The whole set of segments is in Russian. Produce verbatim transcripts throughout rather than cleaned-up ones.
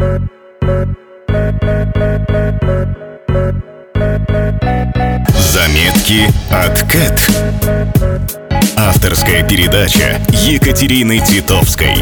Заметки от Кэт. Авторская передача Екатерины Титовской.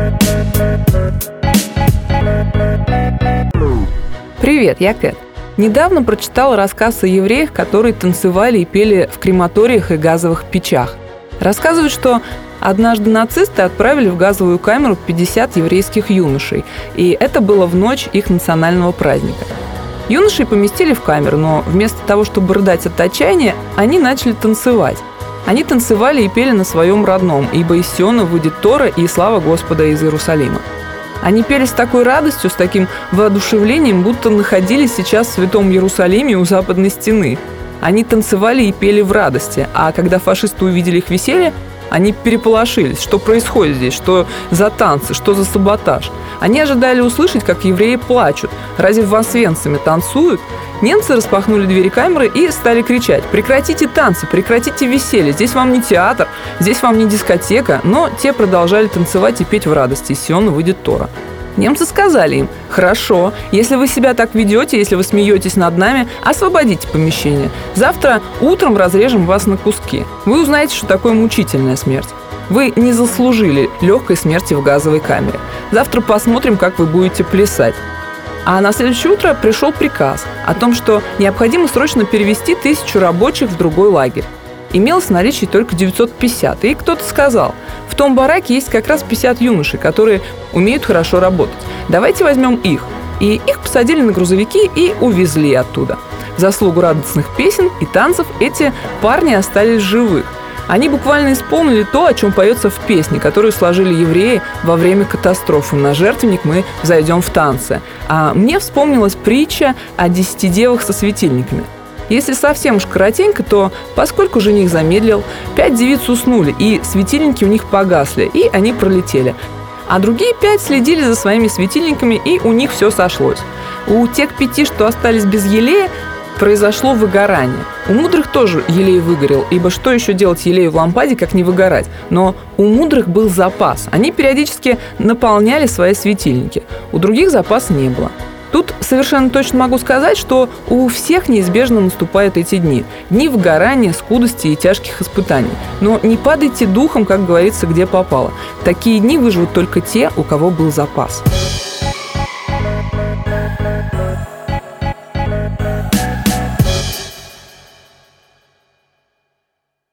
Привет, я Кэт. Недавно прочитала рассказ о евреях, которые танцевали и пели в крематориях и газовых печах. Рассказывают, что однажды нацисты отправили в газовую камеру пятьдесят еврейских юношей, и это было в ночь их национального праздника. Юношей поместили в камеру, но вместо того, чтобы рыдать от отчаяния, они начали танцевать. Они танцевали и пели на своем родном, ибо из Сиона выйдет Тора и слава Господа из Иерусалима. Они пели с такой радостью, с таким воодушевлением, будто находились сейчас в Святом Иерусалиме у Западной стены. Они танцевали и пели в радости, а когда фашисты увидели их веселье, они переполошились. Что происходит здесь? Что за танцы? Что за саботаж? Они ожидали услышать, как евреи плачут. Разве в Освенциме танцуют? Немцы распахнули двери камеры и стали кричать: «Прекратите танцы, прекратите веселье, здесь вам не театр, здесь вам не дискотека». Но те продолжали танцевать и петь в радости. Из Сиона выйдет Тора. Немцы сказали им: «Хорошо, если вы себя так ведете, если вы смеетесь над нами, освободите помещение. Завтра утром разрежем вас на куски. Вы узнаете, что такое мучительная смерть. Вы не заслужили легкой смерти в газовой камере. Завтра посмотрим, как вы будете плясать». А на следующее утро пришел приказ о том, что необходимо срочно перевести тысячу рабочих в другой лагерь. Имелось в наличии только девятьсот пятьдесят. И кто-то сказал: в том бараке есть как раз пятьдесят юношей, которые умеют хорошо работать. Давайте возьмем их. И их посадили на грузовики и увезли оттуда. В заслугу радостных песен и танцев эти парни остались живых. Они буквально исполнили то, о чем поется в песне, которую сложили евреи во время катастрофы. На жертвенник мы взойдем в танце. А мне вспомнилась притча о десяти девах со светильниками. Если совсем уж коротенько, то поскольку жених замедлил, пять девиц уснули, и светильники у них погасли, и они пролетели. А другие пять следили за своими светильниками, и у них все сошлось. У тех пяти, что остались без елея, произошло выгорание. У мудрых тоже елей выгорел, ибо что еще делать елею в лампаде, как не выгорать? Но у мудрых был запас. Они периодически наполняли свои светильники. У других запаса не было. Тут совершенно точно могу сказать, что у всех неизбежно наступают эти дни. Дни выгорания, скудости и тяжких испытаний. Но не падайте духом, как говорится, где попало. Такие дни выживут только те, у кого был запас.